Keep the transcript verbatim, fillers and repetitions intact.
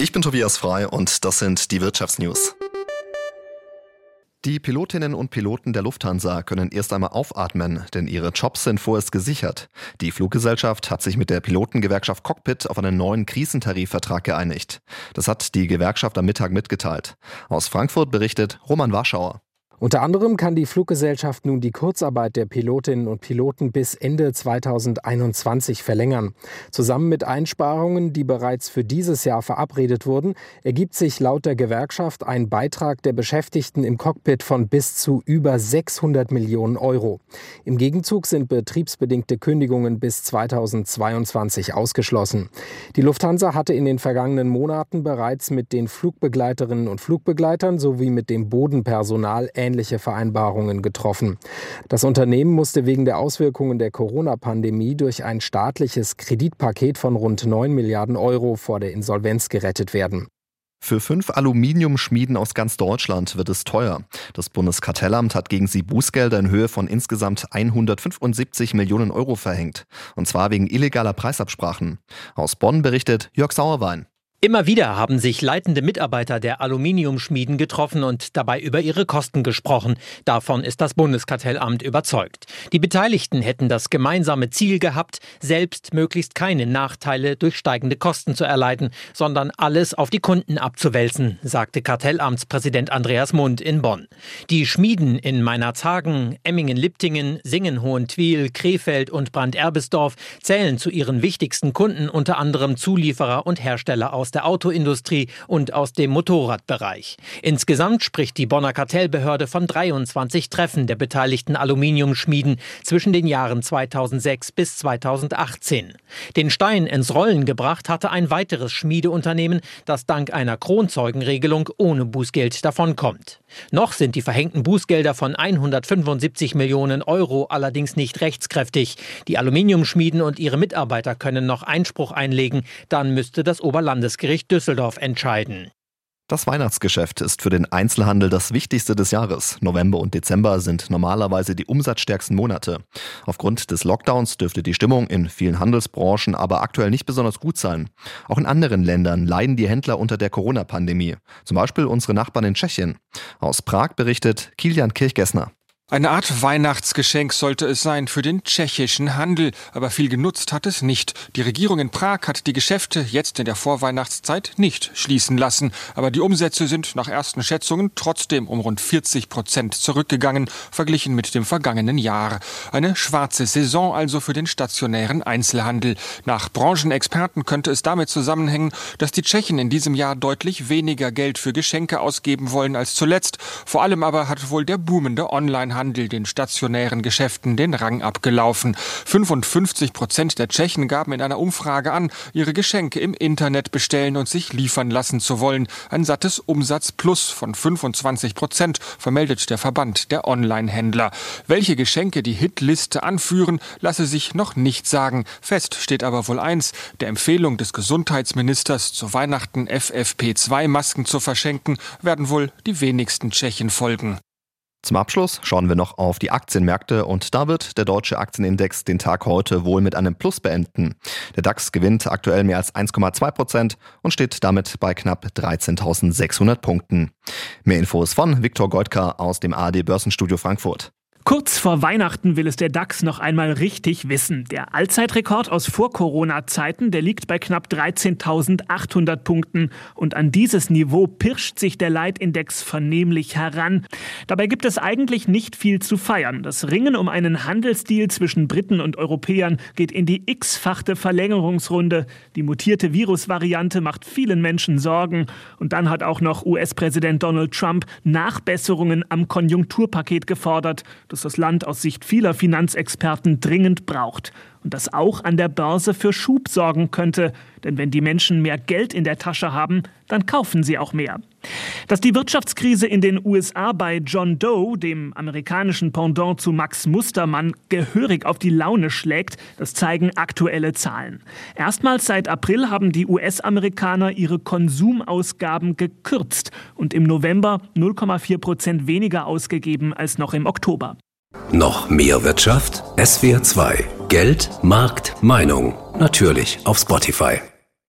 Ich bin Tobias Frei und das sind die Wirtschaftsnews. Die Pilotinnen und Piloten der Lufthansa können erst einmal aufatmen, denn ihre Jobs sind vorerst gesichert. Die Fluggesellschaft hat sich mit der Pilotengewerkschaft Cockpit auf einen neuen Krisentarifvertrag geeinigt. Das hat die Gewerkschaft am Mittag mitgeteilt. Aus Frankfurt berichtet Roman Warschauer. Unter anderem kann die Fluggesellschaft nun die Kurzarbeit der Pilotinnen und Piloten bis Ende zweitausendeinundzwanzig verlängern. Zusammen mit Einsparungen, die bereits für dieses Jahr verabredet wurden, ergibt sich laut der Gewerkschaft ein Beitrag der Beschäftigten im Cockpit von bis zu über sechshundert Millionen Euro. Im Gegenzug sind betriebsbedingte Kündigungen bis zweitausendzweiundzwanzig ausgeschlossen. Die Lufthansa hatte in den vergangenen Monaten bereits mit den Flugbegleiterinnen und Flugbegleitern sowie mit dem Bodenpersonal ähnliche Vereinbarungen getroffen. Das Unternehmen musste wegen der Auswirkungen der Corona-Pandemie durch ein staatliches Kreditpaket von rund neun Milliarden Euro vor der Insolvenz gerettet werden. Für fünf Aluminiumschmieden aus ganz Deutschland wird es teuer. Das Bundeskartellamt hat gegen sie Bußgelder in Höhe von insgesamt hundertfünfundsiebzig Millionen Euro verhängt. Und zwar wegen illegaler Preisabsprachen. Aus Bonn berichtet Jörg Sauerwein. Immer wieder haben sich leitende Mitarbeiter der Aluminiumschmieden getroffen und dabei über ihre Kosten gesprochen. Davon ist das Bundeskartellamt überzeugt. Die Beteiligten hätten das gemeinsame Ziel gehabt, selbst möglichst keine Nachteile durch steigende Kosten zu erleiden, sondern alles auf die Kunden abzuwälzen, sagte Kartellamtspräsident Andreas Mund in Bonn. Die Schmieden in Meinerzhagen, Emmingen-Liptingen, Singen-Hohentwiel, Krefeld und Brand-Erbisdorf zählen zu ihren wichtigsten Kunden unter anderem Zulieferer und Hersteller aus der Autoindustrie und aus dem Motorradbereich. Insgesamt spricht die Bonner Kartellbehörde von dreiundzwanzig Treffen der beteiligten Aluminiumschmieden zwischen den Jahren zweitausendsechs bis zweitausendachtzehn. Den Stein ins Rollen gebracht hatte ein weiteres Schmiedeunternehmen, das dank einer Kronzeugenregelung ohne Bußgeld davonkommt. Noch sind die verhängten Bußgelder von hundertfünfundsiebzig Millionen Euro allerdings nicht rechtskräftig. Die Aluminiumschmieden und ihre Mitarbeiter können noch Einspruch einlegen, dann müsste das Oberlandesgericht Düsseldorf entscheiden. Das Weihnachtsgeschäft ist für den Einzelhandel das wichtigste des Jahres. November und Dezember sind normalerweise die umsatzstärksten Monate. Aufgrund des Lockdowns dürfte die Stimmung in vielen Handelsbranchen aber aktuell nicht besonders gut sein. Auch in anderen Ländern leiden die Händler unter der Corona-Pandemie. Zum Beispiel unsere Nachbarn in Tschechien. Aus Prag berichtet Kilian Kirchgessner. Eine Art Weihnachtsgeschenk sollte es sein für den tschechischen Handel, aber viel genutzt hat es nicht. Die Regierung in Prag hat die Geschäfte jetzt in der Vorweihnachtszeit nicht schließen lassen, aber die Umsätze sind nach ersten Schätzungen trotzdem um rund vierzig Prozent zurückgegangen, verglichen mit dem vergangenen Jahr. Eine schwarze Saison also für den stationären Einzelhandel. Nach Branchenexperten könnte es damit zusammenhängen, dass die Tschechen in diesem Jahr deutlich weniger Geld für Geschenke ausgeben wollen als zuletzt. Vor allem aber hat wohl der boomende Onlinehandel den stationären Geschäften den Rang abgelaufen. fünfundfünfzig Prozent der Tschechen gaben in einer Umfrage an, ihre Geschenke im Internet bestellen und sich liefern lassen zu wollen. Ein sattes Umsatzplus von fünfundzwanzig Prozent, vermeldet der Verband der Online-Händler. Welche Geschenke die Hitliste anführen, lasse sich noch nicht sagen. Fest steht aber wohl eins: Der Empfehlung des Gesundheitsministers, zu Weihnachten F F P zwei Masken zu verschenken, werden wohl die wenigsten Tschechen folgen. Zum Abschluss schauen wir noch auf die Aktienmärkte und da wird der deutsche Aktienindex den Tag heute wohl mit einem Plus beenden. Der DAX gewinnt aktuell mehr als eins Komma zwei Prozent und steht damit bei knapp dreizehntausendsechshundert Punkten. Mehr Infos von Viktor Goldka aus dem A R D Börsenstudio Frankfurt. Kurz vor Weihnachten will es der DAX noch einmal richtig wissen. Der Allzeitrekord aus Vor-Corona-Zeiten, der liegt bei knapp dreizehntausendachthundert Punkten. Und an dieses Niveau pirscht sich der Leitindex vernehmlich heran. Dabei gibt es eigentlich nicht viel zu feiern. Das Ringen um einen Handelsdeal zwischen Briten und Europäern geht in die x-fachte Verlängerungsrunde. Die mutierte Virusvariante macht vielen Menschen Sorgen. Und dann hat auch noch U S-Präsident Donald Trump Nachbesserungen am Konjunkturpaket gefordert, das das Land aus Sicht vieler Finanzexperten dringend braucht. Und das auch an der Börse für Schub sorgen könnte. Denn wenn die Menschen mehr Geld in der Tasche haben, dann kaufen sie auch mehr. Dass die Wirtschaftskrise in den U S A bei John Doe, dem amerikanischen Pendant zu Max Mustermann, gehörig auf die Laune schlägt, das zeigen aktuelle Zahlen. Erstmals seit April haben die U S-Amerikaner ihre Konsumausgaben gekürzt und im November null Komma vier Prozent weniger ausgegeben als noch im Oktober. Noch mehr Wirtschaft? S W R zwei. Geld, Markt, Meinung. Natürlich auf Spotify.